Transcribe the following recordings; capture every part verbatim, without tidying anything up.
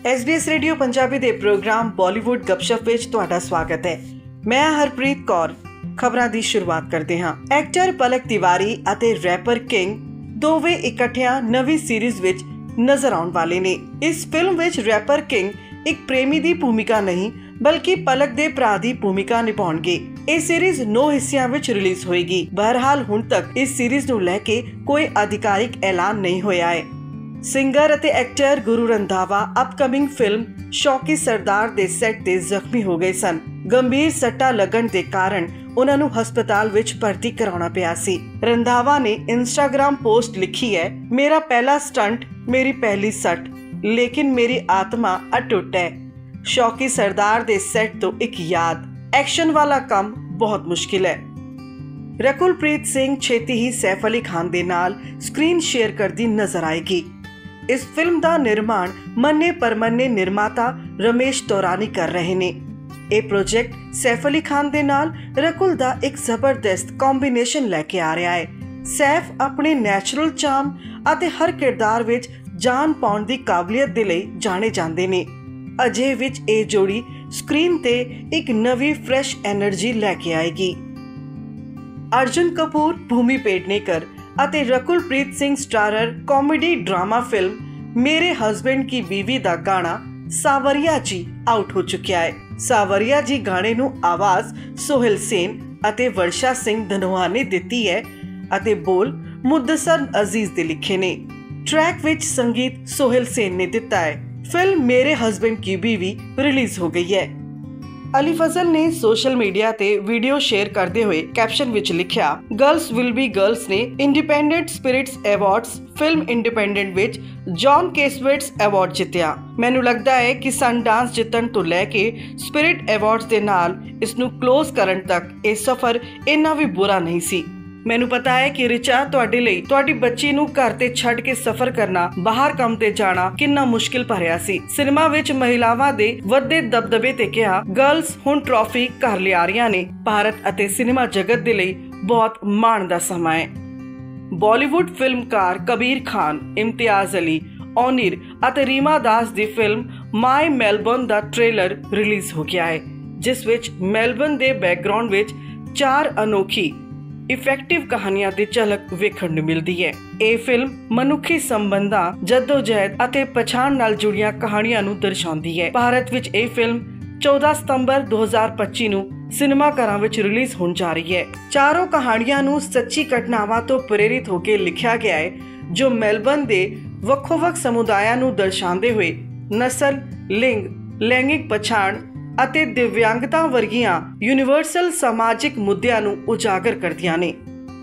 S B S radio Punjabi ਦੇ program Bollywood ਗੱਪਸ਼ਪ ਵਿੱਚ ਤੁਹਾਡਾ ਸਵਾਗਤ ਹੈ। ਮੈਂ ਹਰਪ੍ਰੀਤ ਕੌਰ। ਖਬਰਾਂ ਦੀ ਸ਼ੁਰੂਆਤ ਕਰਦੇ ਹਾਂ। ਐਕਟਰ ਪਲਕ ਤਿਵਾਰੀ ਅਤੇ ਰੈਪਰ ਕਿੰਗ ਦੋਵੇਂ ਇਕੱਠਿਆਂ ਨਵੀਂ ਸੀਰੀਜ਼ ਵਿੱਚ ਨਜ਼ਰ ਆਉਣ ਵਾਲੇ ਨੇ। ਇਸ ਫਿਲਮ ਵਿੱਚ ਰੈਪਰ ਕਿੰਗ ਇੱਕ ਪ੍ਰੇਮੀ ਦੀ ਭੂਮਿਕਾ ਨਹੀਂ ਬਲਕਿ ਪਲਕ ਦੇ ਭਰਾ ਦੀ ਭੂਮਿਕਾ ਨਿਭਾਉਣਗੇ। ਇਹ ਸੀਰੀਜ਼ ਨੌ ਹਿੱਸਿਆਂ ਵਿੱਚ ਰਿਲੀਜ਼ ਹੋਏਗੀ। ਬਹਰਹਾਲ ਹੁਣ ਤੱਕ ਇਸ ਸੀਰੀਜ਼ ਨੂੰ ਲੈ ਕੇ ਕੋਈ ਅਧਿਕਾਰਿਕ ਐਲਾਨ ਨਹੀਂ ਹੋਇਆ ਹੈ। ਸਿੰਗਰ ਅਤੇ actor Guru Randhawa upcoming film Shauki Sardar ਦੇ ਸੈੱਟ ਤੇ ਜ਼ਖਮੀ ਹੋ ਗਏ ਸਨ। ਗੰਭੀਰ ਸੱਟਾਂ ਲੱਗਣ ਦੇ ਕਾਰਨ ਉਹਨਾਂ ਨੂੰ ਹਸਪਤਾਲ ਵਿੱਚ ਭਰਤੀ ਕਰਾਉਣਾ ਪਿਆ ਸੀ। ਰੰਧਾਵਾ ਨੇ ਇੰਸਟਾਗ੍ਰਾਮ ਪੋਸਟ ਲਿਖੀ ਹੈ, ਮੇਰਾ ਪਹਿਲਾ ਸਟੰਟ, ਮੇਰੀ ਪਹਿਲੀ ਸੱਟ, ਲੇਕਿਨ ਮੇਰੀ ਆਤਮਾ ਅਟੁੱਟ ਹੈ। ਸ਼ੌਕੀ ਸਰਦਾਰ ਦੇ ਸੈੱਟ ਤੋਂ ਇੱਕ ਯਾਦ, ਐਕਸ਼ਨ ਵਾਲਾ ਕੰਮ ਬਹੁਤ ਮੁਸ਼ਕਿਲ ਹੈ। ਰਕੁਲਪ੍ਰੀਤ ਸਿੰਘ ਛੇਤੀ ਹੀ ਸੈਫ ਅਲੀ ਖਾਨ ਦੇ ਨਾਲ ਸਕਰੀਨ ਸ਼ੇਅਰ ਕਰਦੀ ਨਜ਼ਰ ਆਏਗੀ। ਇਸ ਫਿਲਮ ਦਾ ਨਿਰਮਾਣ ਮੰਨੇ ਪਰਮੰਨੇ ਨਿਰਮਾਤਾ ਰਮੇਸ਼ ਤੌਰਾਨੀ ਕਰ ਰਹੇ ਨੇ। ਇਹ ਪ੍ਰੋਜੈਕਟ ਸੈਫ ਅਲੀ ਖਾਨ ਦੇ ਨਾਲ ਰਕੁਲ ਦਾ ਇੱਕ ਜ਼ਬਰਦਸਤ ਕੰਬੀਨੇਸ਼ਨ ਲੈ ਕੇ ਆ ਰਿਹਾ ਹੈ। ਸੈਫ ਆਪਣੇ ਨੈਚੁਰਲ ਚਾਰਮ ਅਤੇ ਹਰ ਕਿਰਦਾਰ ਵਿੱਚ ਜਾਨ ਪਾਉਣ ਦੀ ਕਾਬਲੀਅਤ ਦੇ ਲਈ ਜਾਣੇ ਜਾਂਦੇ ਨੇ। ਅਜੇ ਵਿੱਚ ਇਹ ਜੋੜੀ ਸਕਰੀਨ ਤੇ ਇੱਕ ਨਵੀਂ ਫਰੈਸ਼ ਐਨਰਜੀ ਲੈ ਕੇ ਆਏਗੀ। ਅਰਜੁਨ ਕਪੂਰ, ਭੂਮੀ ਪੇਡਨੇਕਰ ਅਤੇ Rakulpreet Singh starrer comedy drama film Mere husband Ki Biwi ਦਾ ਗਾਣਾ ਸਾਵਰੀਆ ਜੀ ਆਊਟ ਹੋ ਚੁੱਕਿਆ ਹੈ। ਸਾਵਰੀਆ ਜੀ ਗਾਣੇ ਨੂੰ ਆਵਾਜ਼ ਸੋਹਿਲ ਸੇਨ ਅਤੇ ਵਰਸ਼ਾ ਸਿੰਘ ਧਨੋਆ ਨੇ ਦਿੱਤੀ ਹੈ ਅਤੇ ਬੋਲ ਮੁਦੱਸਰ ਅਜ਼ੀਜ਼ ਦੇ ਲਿਖੇ ਨੇ। ਟਰੈਕ ਵਿੱਚ ਸੰਗੀਤ ਸੋਹਿਲ ਸੇਨ ਨੇ ਦਿੱਤਾ ਹੈ। ਫਿਲਮ ਮੇਰੇ ਹਸਬੈਂਡ ਕੀ ਬੀਵੀ ਰਿਲੀਜ਼ ਹੋ ਗਈ ਹੈ। ਅਲੀ ਫਜ਼ਲ ਨੇ ਸੋਸ਼ਲ ਮੀਡੀਆ ਤੇ ਵੀਡੀਓ ਸ਼ੇਅਰ ਕਰਦੇ ਹੋਏ ਕੈਪਸ਼ਨ ਵਿੱਚ ਲਿਖਿਆ, ਗਰਲਸ ਵਿਲ ਬੀ ਗਰਲਸ ਨੇ independent spirits awards film independent ਵਿੱਚ ਜੌਨ ਕੇਸਵੇਟਸ ਅਵਾਰਡ ਜਿੱਤਿਆ। ਮੈਨੂੰ ਲੱਗਦਾ ਹੈ ਕਿ ਸਨਡਾਂਸ ਜਿੱਤਣ ਤੋਂ ਲੈ ਕੇ ਸਪਿਰਿਟ ਅਵਾਰਡਸ ਦੇ ਨਾਲ ਇਸ ਨੂੰ ਕਲੋਜ਼ ਕਰਨ ਤੱਕ ਇਹ ਸਫ਼ਰ ਇੰਨਾ ਵੀ ਬੁਰਾ ਨਹੀਂ ਸੀ। ਮੈਨੂੰ ਪਤਾ ਹੈ ਕਿ ਰਿਚਾ ਤੁਹਾਡੇ ਲਈ ਤੁਹਾਡੀ ਬੱਚੀ ਨੂੰ ਘਰ ਤੇ ਛੱਡ ਕੇ ਸਫ਼ਰ ਕਰਨਾ, ਬਾਹਰ ਕੰਮ ਤੇ ਜਾਣਾ ਕਿੰਨਾ ਮੁਸ਼ਕਿਲ ਭਰਿਆ ਸੀ। ਸਿਨੇਮਾ ਵਿੱਚ ਮਹਿਲਾਵਾਂ ਦੇ ਵੱਧਦੇ ਦਬਦਬੇ ਤੇ ਕਿਹਾ, ਗਰਲਸ ਹੁਣ ਟਰਾਫੀ ਘਰ ਲਿਆ ਰਹੀਆਂ ਨੇ। ਭਾਰਤ ਅਤੇ ਸਿਨੇਮਾ ਜਗਤ ਦੇ ਲਈ ਬਹੁਤ ਮਾਣ ਦਾ ਸਮਾਂ ਹੈ। ਬਾਲੀਵੁੱਡ ਫਿਲਮਕਾਰ ਕਬੀਰ ਖਾਨ, ਇਮਤਿਆਜ਼ ਅਲੀ, ਔਨੀਰ ਅਤੇ ਰੀਮਾ ਦਾਸ ਦੀ ਫਿਲਮ ਮਾਈ ਮੈਲਬੌਰਨ ਦਾ ਟ੍ਰੇਲਰ ਰਿਲੀਜ਼ ਹੋ ਗਿਆ ਹੈ, ਜਿਸ ਵਿੱਚ ਮੈਲਬੌਰਨ ਦੇ ਬੈਕਗ੍ਰਾਉਂਡ ਵਿੱਚ ਚਾਰ ਅਨੋਖੀ ਇਫੈਕਟਿਵ ਕਹਾਣੀਆਂ ਦੀ ਝਲਕ ਵੇਖਣ ਨੂੰ ਮਿਲਦੀ ਹੈ। ਇਹ ਫਿਲਮ ਮਨੁੱਖੀ ਸੰਬੰਧਾਂ, ਜੱਦੋ-ਜਹਿਦ ਅਤੇ ਪਛਾਣ ਨਾਲ ਜੁੜੀਆਂ ਕਹਾਣੀਆਂ ਨੂੰ ਦਰਸਾਉਂਦੀ ਹੈ। ਭਾਰਤ ਵਿੱਚ ਇਹ ਫਿਲਮ ਚੌਦਾਂ ਸਤੰਬਰ ਦੋ ਹਜ਼ਾਰ ਪੱਚੀ ਨੂੰ ਸਿਨੇਮਾ ਘਰਾਂ ਵਿੱਚ ਰਿਲੀਜ਼ ਹੋਣ ਜਾ ਰਹੀ ਹੈ। ਚਾਰੋਂ ਕਹਾਣੀਆਂ ਨੂੰ ਸੱਚੀ ਘਟਨਾਵਾਂ ਤੋਂ ਪ੍ਰੇਰਿਤ ਹੋ ਕੇ ਲਿਖਿਆ ਗਿਆ ਹੈ, ਜੋ ਮੈਲਬੌਰਨ ਦੇ ਵੱਖੋ-ਵੱਖ ਸਮੁਦਾਇਆਂ ਨੂੰ ਦਰਸਾਉਂਦੇ ਹੋਏ ਨਸਲ, ਲਿੰਗ, ਲੈਂਗਿਕ ਪਛਾਣ ਅਤੇ ਦਿਵਿਆਂਗਤਾ ਵਰਗੀਆਂ ਯੂਨੀਵਰਸਲ ਸਮਾਜਿਕ ਮੁੱਦਿਆਂ ਨੂੰ ਉਜਾਗਰ ਕਰਦੀਆਂ ਨੇ।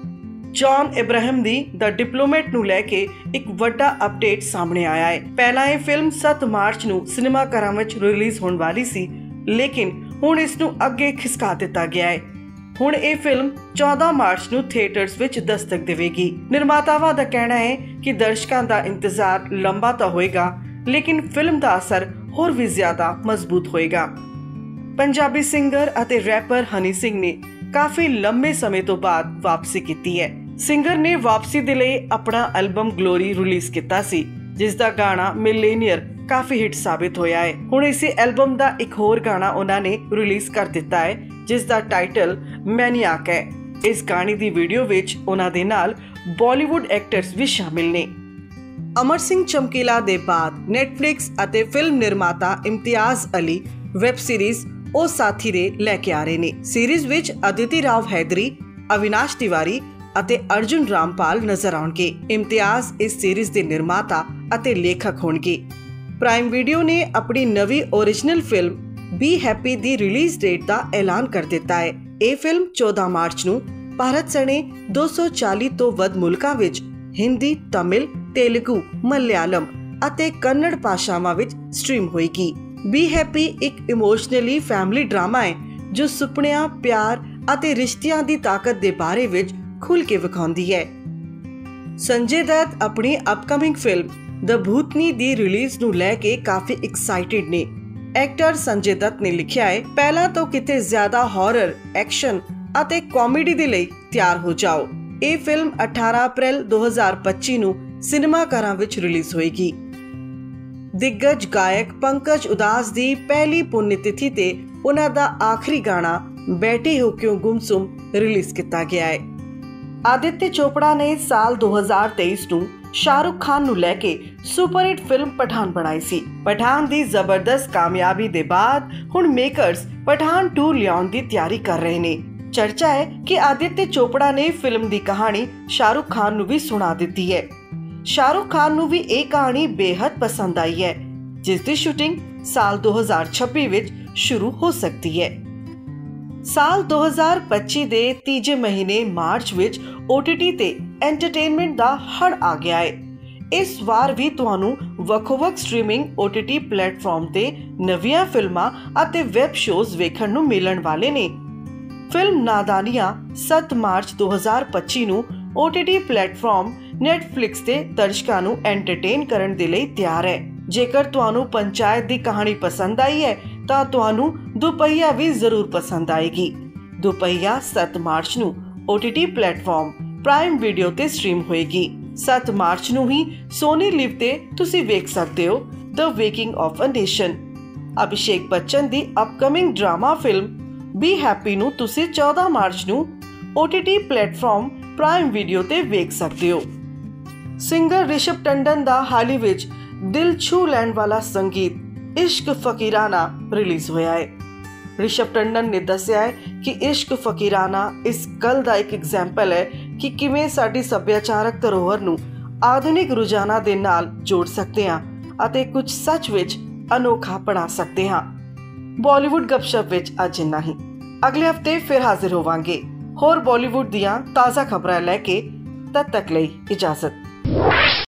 ਜੌਨ ਇਬਰਾਹਿਮ ਦੀ ਦ ਡਿਪਲੋਮੈਟ ਨੂੰ ਲੈ ਕੇ ਇੱਕ ਵੱਡਾ ਅਪਡੇਟ ਸਾਹਮਣੇ ਆਇਆ ਹੈ। ਪਹਿਲਾਂ ਇਹ ਫਿਲਮ ਸੱਤ ਮਾਰਚ ਨੂੰ ਸਿਨੇਮਾ ਘਰਾਂ ਵਿੱਚ ਰਿਲੀਜ਼ ਹੋਣ ਵਾਲੀ ਸੀ, ਲੇਕਿਨ ਹੁਣ ਇਸ ਨੂੰ ਅੱਗੇ ਖਿਸਕਾ ਦਿੱਤਾ ਗਿਆ ਹੈ। ਹੁਣ ਇਹ ਫਿਲਮ ਚੌਦਾਂ ਮਾਰਚ ਨੂੰ ਥੀਏਟਰਸ ਵਿੱਚ ਦਸਤਕ ਦੇਵੇਗੀ। ਨਿਰਮਾਤਾਵਾਂ ਦਾ ਕਹਿਣਾ ਹੈ ਕਿ ਦਰਸ਼ਕਾਂ ਦਾ ਇੰਤਜ਼ਾਰ ਲੰਬਾ ਤਾਂ ਹੋਏਗਾ, ਲੇਕਿਨ ਫਿਲਮ ਦਾ ਅਸਰ ਹੋਰ ਵੀ ਜ਼ਿਆਦਾ ਮਜ਼ਬੂਤ ਹੋਏਗਾ। ਪੰਜਾਬੀ ਸਿੰਗਰ ਅਤੇ ਰੈਪਰ ਹਨੀ ਸਿੰਘ ਨੇ ਕਾਫੀ ਲੰਮੇ ਸਮੇਂ ਤੋਂ ਬਾਅਦ ਵਾਪਸੀ ਕੀਤੀ ਹੈ। ਸਿੰਗਰ ਨੇ ਵਾਪਸੀ ਦੇ ਲਈ ਆਪਣਾ ਐਲਬਮ ਗਲੋਰੀ ਰਿਲੀਜ਼ ਕੀਤਾ ਸੀ, ਜਿਸ ਦਾ ਗਾਣਾ ਮਿਲੇਨੀਅਰ ਕਾਫੀ ਹਿੱਟ ਸਾਬਿਤ ਹੋਇਆ ਹੈ। ਹੁਣ ਇਸੇ ਐਲਬਮ ਦਾ ਇੱਕ ਹੋਰ ਗਾਣਾ ਉਹਨਾਂ ਨੇ ਰਿਲੀਜ਼ ਕਰ ਦਿੱਤਾ ਹੈ, ਜਿਸ ਦਾ ਟਾਈਟਲ ਮੈਨੀਆਕ ਹੈ। ਇਸ ਗਾਣੇ ਦੀ ਵੀਡੀਓ ਵਿੱਚ ਉਹਨਾਂ ਦੇ ਨਾਲ ਬਾਲੀਵੁੱਡ ਐਕਟਰਸ ਵੀ ਸ਼ਾਮਿਲ ਨੇ। ਅਮਰ ਸਿੰਘ ਚਮਕੀਲਾ ਦੇ ਬਾਅਦ ਨੈਟਫਲਿਕਸ ਅਤੇ ਫਿਲਮ ਨਿਰਮਾਤਾ ਇਮਤਿਆਜ਼ ਅਲੀ ਵੈਬ ਸੀਰੀਜ਼ ਉਹ ਸਾਥੀ ਦੇ ਲੈ ਕੇ ਆ ਰਹੇ ਨੇ। ਸੀਰੀਜ਼ ਵਿੱਚ ਅਦਿਤੀ ਰਾਵ ਹੈਦਰੀ, ਅਵਿਨਾਸ਼ ਤਿਵਾਰੀ ਅਤੇ ਅਰਜੁਨ ਰਾਮਪਾਲ ਨਜ਼ਰ ਆਉਣਗੇ। ਇਮਤਿਆਜ਼ ਇਸ ਸੀਰੀਜ਼ ਦੇ ਨਿਰਮਾਤਾ ਅਤੇ ਲੇਖਕ ਹੋਣਗੇ। ਪ੍ਰਾਈਮ ਵੀਡੀਓ ਨੇ ਆਪਣੀ ਨਵੀਂ ਓਰੀਜਨਲ ਫਿਲਮ ਬੀ ਹੈਪੀ ਦੀ ਰਿਲੀਜ਼ ਡੇਟ ਦਾ ਐਲਾਨ ਕਰ ਦਿੱਤਾ ਹੈ। ਇਹ ਫਿਲਮ ਚੌਦਾਂ ਮਾਰਚ ਨੂੰ ਭਾਰਤ ਸਣੇ ਦੋ ਸੌ ਚਾਲੀ ਤੋਂ ਵੱਧ ਮੁਲਕਾਂ ਵਿੱਚ ਹਿੰਦੀ, ਤਮਿਲ, ਤੇਲਗੂ, ਮਲਿਆਲਮ ਅਤੇ ਕੰਨੜ ਭਾਸ਼ਾਵਾਂ ਵਿੱਚ ਸਟ੍ਰੀਮ ਹੋਏਗੀ। ਬੀ ਹੈਪੀ ਇੱਕ ਇਮੋਸ਼ਨਲੀ ਫੈਮਿਲੀ ਡਰਾਮਾ ਹੈ, ਜੋ ਸੁਪਨਿਆਂ, ਪਿਆਰ ਅਤੇ ਰਿਸ਼ਤਿਆਂ ਦੀ ਤਾਕਤ ਦੇ ਬਾਰੇ ਵਿੱਚ ਖੁੱਲ੍ਹ ਕੇ ਵਿਖਾਉਂਦੀ ਹੈ। ਸੰਜੇ ਦੱਤ ਆਪਣੀ ਅਪਕਮਿੰਗ ਫਿਲਮ ਦ ਭੂਤਨੀ ਦੀ ਰਿਲੀਜ਼ ਨੂੰ ਲੈ ਕੇ ਕਾਫੀ ਐਕਸਾਈਟਿਡ ਨੇ। ਐਕਟਰ ਸੰਜੇ ਦੱਤ ਨੇ ਲਿਖਿਆ ਹੈ, ਪਹਿਲਾਂ ਤੋਂ ਕਿਤੇ ਜ਼ਿਆਦਾ ਹੌਰਰ, ਐਕਸ਼ਨ ਅਤੇ ਕਾਮੇਡੀ ਦੇ ਲਈ ਤਿਆਰ ਹੋ ਜਾਓ। ਇਹ ਫਿਲਮ ਅਠਾਰਾਂ ਅਪ੍ਰੈਲ ਦੋ ਹਜ਼ਾਰ ਪੱਚੀ ਨੂੰ ਸਿਨੇਮਾ ਘਰਾਂ ਵਿੱਚ ਰਿਲੀਜ਼ ਹੋਏਗੀ। दिग्गज गायक पंकज उदास दी पहली पुण्यतिथि ते उन्हां दा आखिरी गाना बैठे हो क्यों गुमसुम रिलीज किया गया है। आदित्य चोपड़ा ने साल दो हज़ार तेईस ਨੂੰ शाहरुख खान ਨੂੰ ਲੈ ਕੇ सुपरहिट फिल्म पठान बनाई सी। पठान दी जबरदस्त कामयाबी दे बाद हुण मेकर्स पठान टू लियाउण दी तैयारी कर रहे ने। चर्चा है कि आदित्य चोपड़ा ने फिल्म दी कहानी शाहरुख खान ਨੂੰ भी सुना ਦਿੱਤੀ है। शाहरुख खान ਨੂੰ भी ਇਹ कहानी बेहद पसंद आई है, जिस दी शूटिंग साल दो हज़ार छब्बीस विच शुरू हो सकती है। साल दो हज़ार पच्ची दे तीजे महीने मार्च विच ओटीटी ते एंटरटेनमेंट दा हड़ आ गया है। इस वार भी तुहानू ਵੱਖ-ਵੱਖ स्ट्रीमिंग ओटीटी प्लेटफॉर्म ते नवीਆਂ फिल्मां ਅਤੇ ਵੈਬ ਸ਼ੋਜ਼ ਵੇਖਣ ਨੂੰ ਮਿਲਣ ਵਾਲੇ ਨੇ। फिल्म नादानिया सात मार्च दो हज़ार पच्ची ਨੂੰ ओटीटी प्लेटफॉर्म नेटफ्लिक्स ਤੇ ਦਰਸ਼ਕਾਂ ਨੂੰ एंटरटेन ਕਰਨ ਦੇ ਲਈ ਤਿਆਰ ਹੈ। ਜੇਕਰ ਤੁਹਾਨੂੰ ਪੰਚਾਇਤ ਦੀ ਕਹਾਣੀ ਪਸੰਦ ਆਈ ਹੈ ਤਾਂ ਤੁਹਾਨੂੰ ਦੁਪਹੀਆ ਵੀ ਜ਼ਰੂਰ ਪਸੰਦ ਆਏਗੀ। ਦੁਪਹੀਆ सात ਮਾਰਚ ਨੂੰ ओटीटी प्लेटफॉर्म ਪ੍ਰਾਈਮ ਵੀਡੀਓ ਤੇ ਸਟ੍ਰੀਮ ਹੋਏਗੀ। सात ਮਾਰਚ ਨੂੰ ਹੀ ਸੋਨੀ ਲਿਵ ਤੇ ਤੁਸੀਂ ਵੇਖ ਸਕਦੇ ਹੋ the waking of a nation. Abhishek Bachchan ਦੀ upcoming drama film be happy ਨੂੰ ਤੁਸੀਂ चौदह ਮਾਰਚ ਨੂੰ ओटीटी प्लेटफॉर्म ਪ੍ਰਾਈਮ ਵੀਡੀਓ ਤੇ ਵੇਖ ਸਕਦੇ ਹੋ। ਸਿੰਗਰ ਰਿਸ਼ਭ ਟੰਡਨ ਦਾ ਹਾਲ ਹੀ ਵਿੱਚ ਦਿਲ ਛੂ ਲੈਣ ਵਾਲਾ ਸੰਗੀਤ ਇਸ਼ਕ ਫਕੀਰਾਨਾ ਰਿਲੀਜ਼ ਹੋਇਆ ਹੈ। ਰਿਸ਼ਭ ਟੰਡਨ ਨੇ ਦੱਸਿਆ ਹੈ ਕਿ ਇਸ਼ਕ ਫਕੀਰਾਨਾ ਇਸ ਗੱਲ ਦਾ ਇੱਕ ਐਗਜ਼ਾਮਪਲ ਹੈ ਕਿ ਕਿਵੇਂ ਸਾਡੀ ਸੱਭਿਆਚਾਰਕ ਧਰੋਹਰ ਨੂੰ ਆਧੁਨਿਕ ਰੁਝਾਨਾਂ ਦੇ ਨਾਲ ਜੋੜ ਸਕਦੇ ਹਾਂ ਅਤੇ ਕੁਝ ਸੱਚ ਵਿੱਚ ਅਨੋਖਾ ਬਣਾ ਸਕਦੇ ਹਾਂ। ਬਾਲੀਵੁੱਡ ਗੱਪਸ਼ਪ ਵਿੱਚ ਅੱਜ ਇੰਨਾ ਹੀ। ਅਗਲੇ ਹਫਤੇ ਫਿਰ ਹਾਜ਼ਰ ਹੋਵਾਂਗੇ ਹੋਰ ਬਾਲੀਵੁੱਡ ਦੀਆਂ ਤਾਜ਼ਾ ਖਬਰਾਂ ਲੈ ਕੇ। ਤਦ ਤੱਕ ਲਈ ਇਜਾਜ਼ਤ।